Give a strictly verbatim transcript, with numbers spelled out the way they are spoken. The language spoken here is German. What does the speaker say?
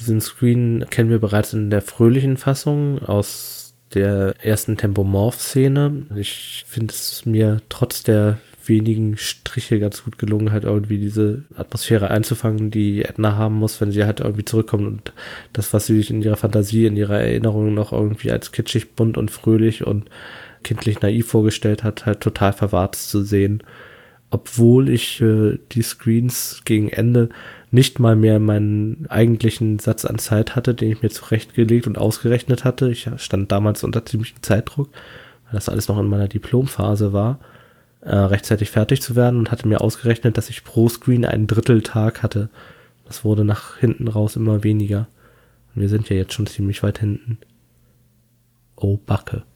diesen Screen kennen wir bereits in der fröhlichen Fassung aus der ersten Tempomorph-Szene. Ich finde es mir trotz der wenigen Striche ganz gut gelungen, halt irgendwie diese Atmosphäre einzufangen, die Edna haben muss, wenn sie halt irgendwie zurückkommt und das, was sie sich in ihrer Fantasie, in ihrer Erinnerung noch irgendwie als kitschig, bunt und fröhlich und kindlich naiv vorgestellt hat, halt total verwahrt zu sehen. Obwohl ich äh, die Screens gegen Ende nicht mal mehr meinen eigentlichen Satz an Zeit hatte, den ich mir zurechtgelegt und ausgerechnet hatte. Ich stand damals unter ziemlichem Zeitdruck, weil das alles noch in meiner Diplomphase war, äh, rechtzeitig fertig zu werden und hatte mir ausgerechnet, dass ich pro Screen einen Dritteltag hatte. Das wurde nach hinten raus immer weniger. Und wir sind ja jetzt schon ziemlich weit hinten. Oh, Backe.